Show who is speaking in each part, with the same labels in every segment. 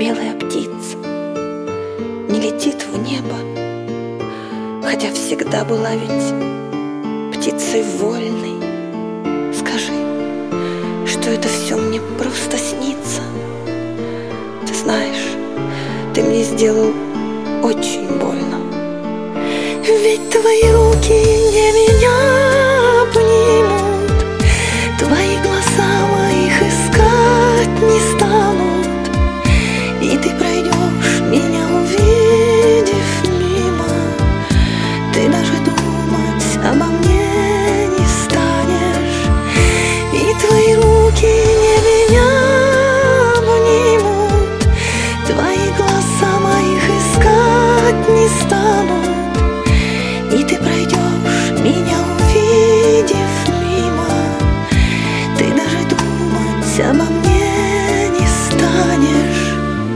Speaker 1: белая птица не летит в небо, хотя всегда была ведь птицей вольной. Скажи, что это все мне просто снится. Ты знаешь, ты мне сделал очень больно. Ведь твои руки не меня обнимут, твои глаза моих искать не станут, и ты пройдешь, меня увидев мимо. Ты даже думать обо мне не станешь, и твои руки не меня обнимут, твои глаза моих искать не станут, и ты пройдешь, меня увидев мимо. Ты даже думать обо мне не станешь.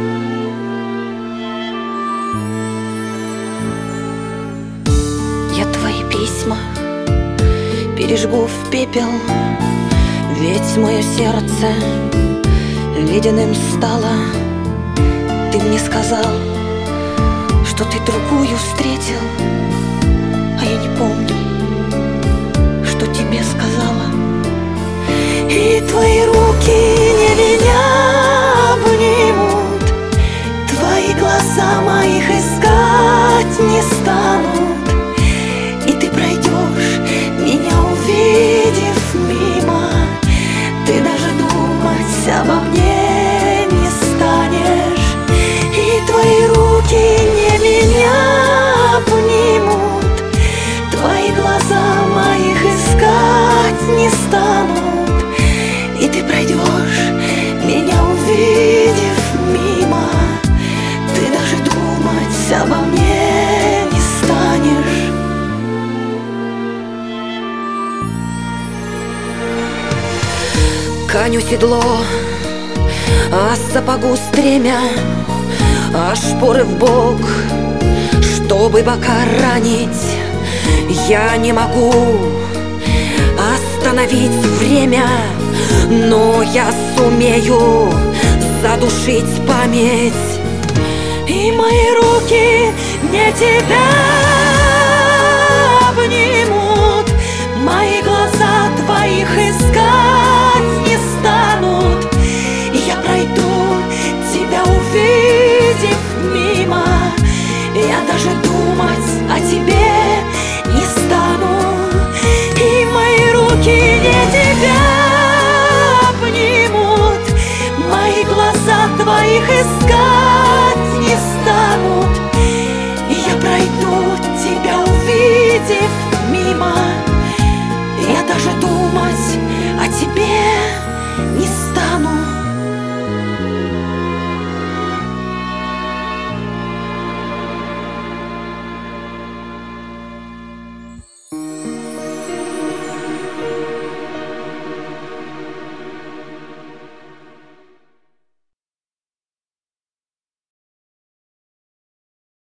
Speaker 1: Я твои письма пережгу в пепел, ведь мое сердце ледяным стало. Ты мне сказал, что ты другую встретил, а я не помню, что тебе сказала. И твои руки не меня обнимут, твои глаза моих искать не станут, и ты пройдешь, меня увидев мимо. Ты даже думать обо мне не станешь, и твои руки не меня обнимут, твои глаза моих искать не станут, и ты пройдешь, меня увидев мимо. Ты даже думать обо мне не станешь. Коню седло, а сапогу стремя, а шпоры в бок, чтобы бока ранить. Я не могу остановить время, но я сумею задушить память. И мои руки не тебя обнимут, мои глаза твоих искать не станут, и я пройду, тебя увидев мимо. Я даже думать о тебе не стану, и мои руки не тебя обнимут, мои глаза твоих искать